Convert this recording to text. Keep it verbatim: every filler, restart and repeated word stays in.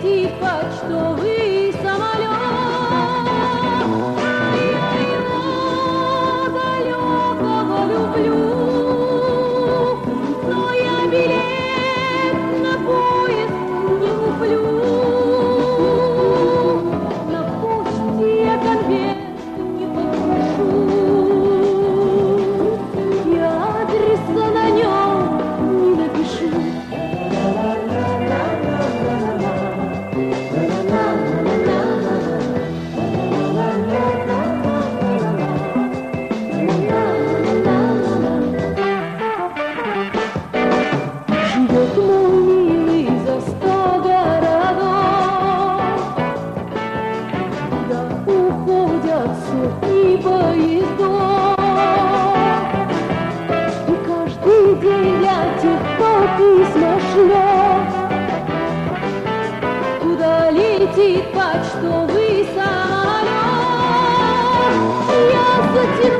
летит почтовый самолет. Я его далекого люблю, но я билет на поезд не куплю. На почте я конверт не попрошу, я адреса на нем не напишу. Живет мой милый за сто городов, куда уходят сотни поездов. И каждый день для тех, кто письма шлет, куда летит почтовый самолет. Я за тебя